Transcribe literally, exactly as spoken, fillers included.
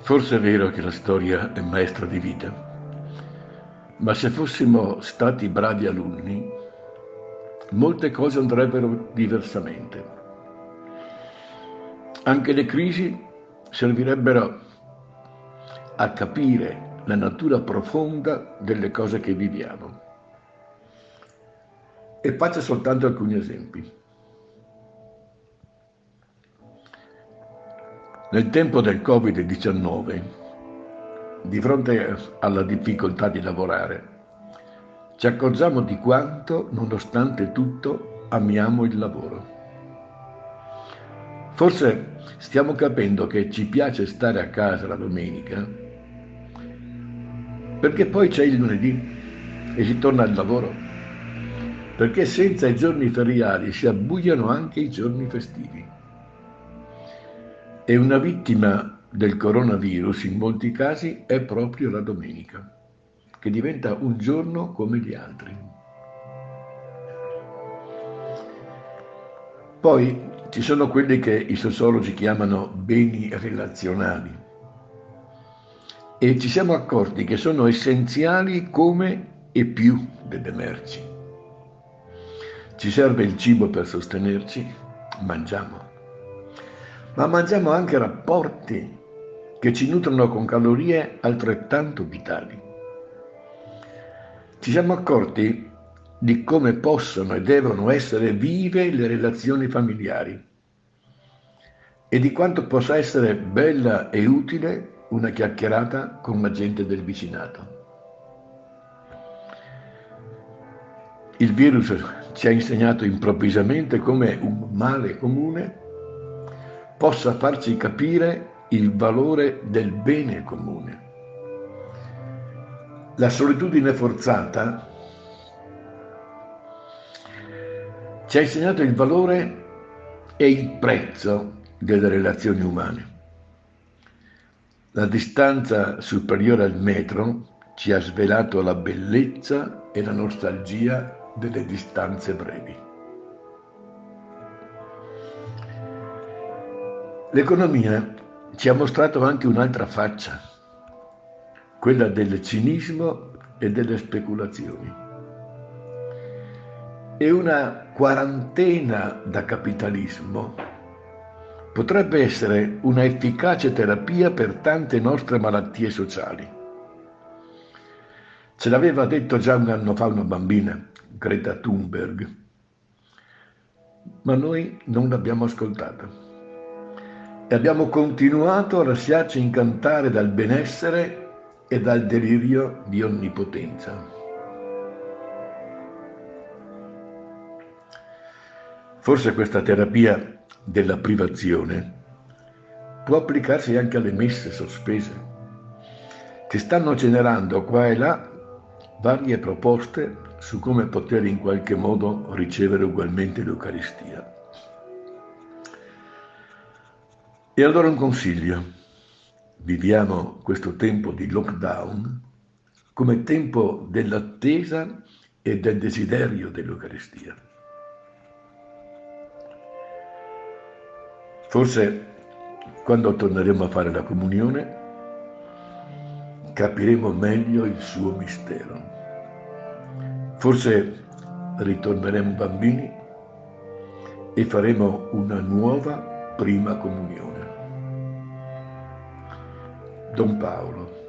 Forse è vero che la storia è maestra di vita, ma se fossimo stati bravi alunni, molte cose andrebbero diversamente. Anche le crisi servirebbero a capire la natura profonda delle cose che viviamo. E faccio soltanto alcuni esempi. Nel tempo del Covid diciannove, di fronte alla difficoltà di lavorare, ci accorgiamo di quanto, nonostante tutto, amiamo il lavoro. Forse stiamo capendo che ci piace stare a casa la domenica, perché poi c'è il lunedì e si torna al lavoro, perché senza i giorni feriali si abbuiano anche i giorni festivi. E una vittima del coronavirus in molti casi è proprio la domenica, che diventa un giorno come gli altri. Poi ci sono quelli che i sociologi chiamano beni relazionali e ci siamo accorti che sono essenziali come e più delle merci. Ci serve il cibo per sostenerci, mangiamo, ma mangiamo anche rapporti che ci nutrono con calorie altrettanto vitali. Ci siamo accorti di come possono e devono essere vive le relazioni familiari e di quanto possa essere bella e utile una chiacchierata con la gente del vicinato. Il virus ci ha insegnato improvvisamente come un male comune possa farci capire il valore del bene comune. La solitudine forzata ci ha insegnato il valore e il prezzo delle relazioni umane. La distanza superiore al metro ci ha svelato la bellezza e la nostalgia delle distanze brevi. L'economia ci ha mostrato anche un'altra faccia, quella del cinismo e delle speculazioni. E una quarantena da capitalismo potrebbe essere una efficace terapia per tante nostre malattie sociali. Ce l'aveva detto già un anno fa una bambina, Greta Thunberg, ma noi non l'abbiamo ascoltata. E abbiamo continuato a lasciarci incantare dal benessere e dal delirio di onnipotenza. Forse questa terapia della privazione può applicarsi anche alle messe sospese, che stanno generando qua e là varie proposte su come poter in qualche modo ricevere ugualmente l'Eucaristia. E allora un consiglio: viviamo questo tempo di lockdown come tempo dell'attesa e del desiderio dell'Eucaristia. Forse quando torneremo a fare la comunione capiremo meglio il suo mistero. Forse ritorneremo bambini e faremo una nuova prima comunione. Don Paolo.